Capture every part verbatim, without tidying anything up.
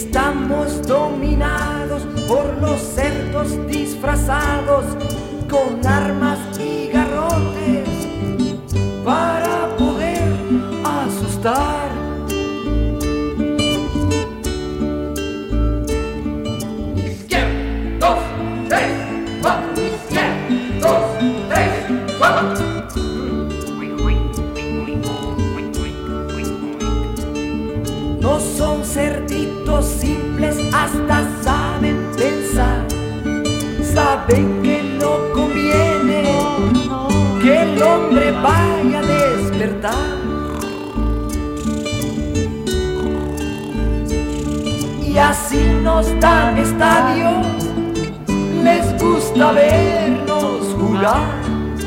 Estamos dominados por los cerdos disfrazados con armas y garrotes para poder asustar. Izquierda, dos, tres, cuatro. Izquierda, dos, tres, cuatro. No son cerditos simples, hasta saben pensar. Saben que no conviene que el hombre vaya a despertar. Y así nos dan estadios, les gusta vernos jugar.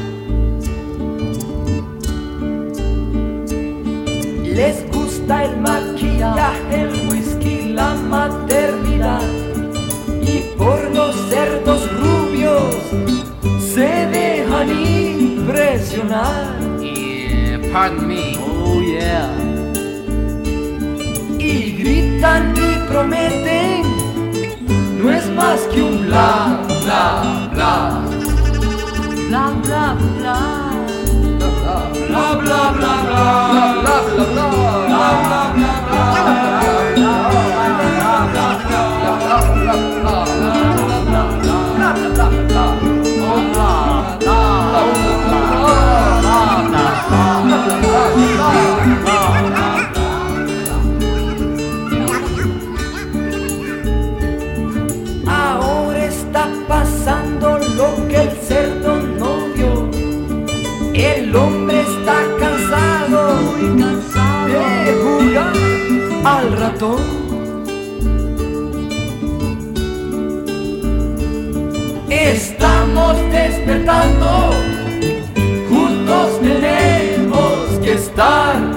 Les gusta el maquillaje, el whisky, la maternidad. Y por los cerdos rubios se dejan impresionar. Yeah, pardon me. Oh yeah. Y gritan y prometen, no es más que un bla, bla, bla. Bla bla bla. Bla, bla, bla, bla, bla, bla, bla, ahora está pasando lo que el cerdo no vio. El hombre está cansado, Muy cansado de jugar al ratón. Estamos despertando, juntos tenemos que estar.